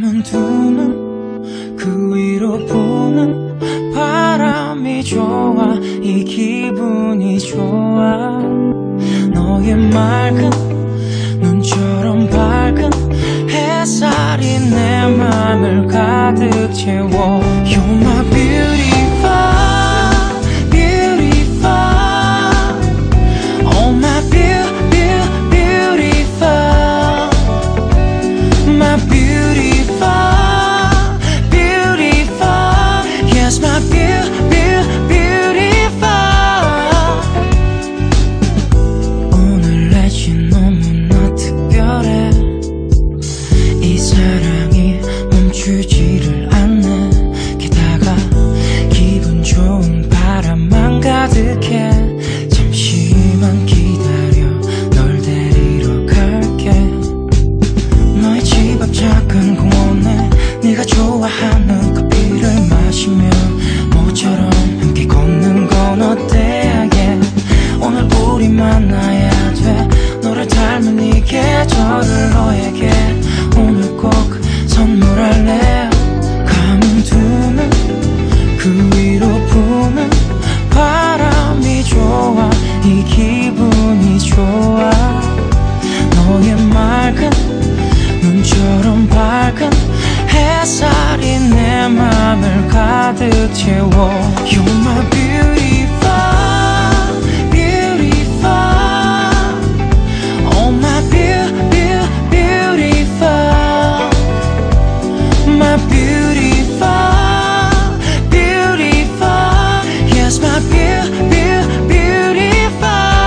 감은 두 눈 그 위로 부는 바람이 좋아 이 기분이 좋아 너의 맑은 눈처럼 밝은 햇살이 내 맘을 가득 채워 You're my beautiful, beautiful Oh my beautiful My beautiful, beautiful Yes, my beautiful 오늘 날씨 너무나 특별해 이 사랑이 멈추지를 않네 게다가 기분 좋은 바람만 가득해 잠시만 기다려 널 데리러 갈게 너의 집 앞 작은 공원에 네가 좋아하는 커피를 마시며 모처럼 함께 걷는 건 어때 yeah. 오늘 우리 만나야 돼 너를 닮은 이 계절을 너에게 오늘 꼭 선물할래 감은 두 눈 그 위로 부는 바람이 좋아 이 기분이 좋아 너의 맑은 눈처럼 밝은 햇살이 내 맘을 가득 채워 You're my beautiful, beautiful Oh my beautiful My beautiful, beautiful Yes, my beautiful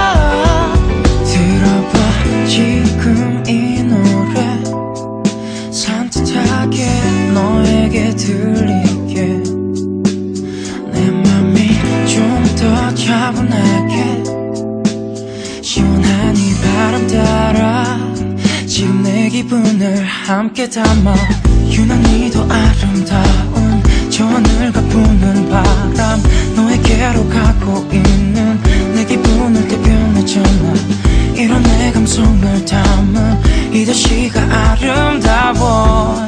들어봐 지금 이 노래 산뜻하게 너에게 들리게 내 맘이 좀 더 차분하게 시원한 이 바람 따라 지금 내 기분을 함께 담아 유난히도 아름다운 저 하늘과 부는 바람 너에게로 가고 있는 내 기분을 대변해잖아 이런 내 감성을 담은 이 도시가 아름다워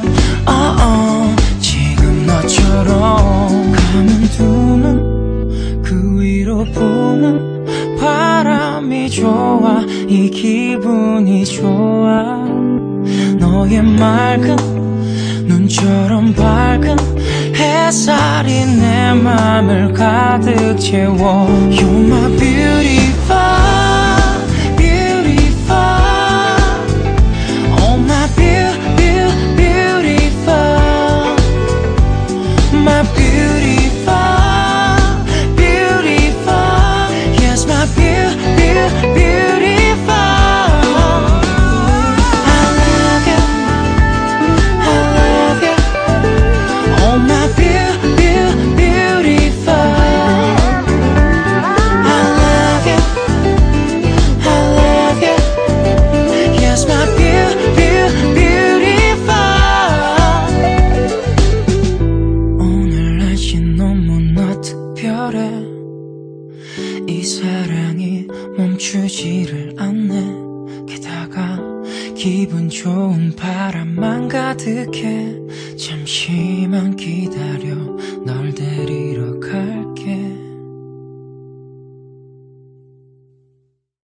지금 너처럼 감은 두 눈 그 위로 부는 바람이 좋아 이 기분이 좋아 너의 맑은 눈처럼 밝은 햇살이 내 맘을 가득 채워 You're my beautiful, beautiful Oh my beautiful My beautiful, beautiful Yes, my beautiful I love you, I love you Oh my beautiful I love you, I love you Yes, my beautiful 오늘 날씨 너무나 특별해 이 사랑이 멈추지를 않네 게다가 기분 좋은 바람만 가득해 잠시만 기다려 널 데리러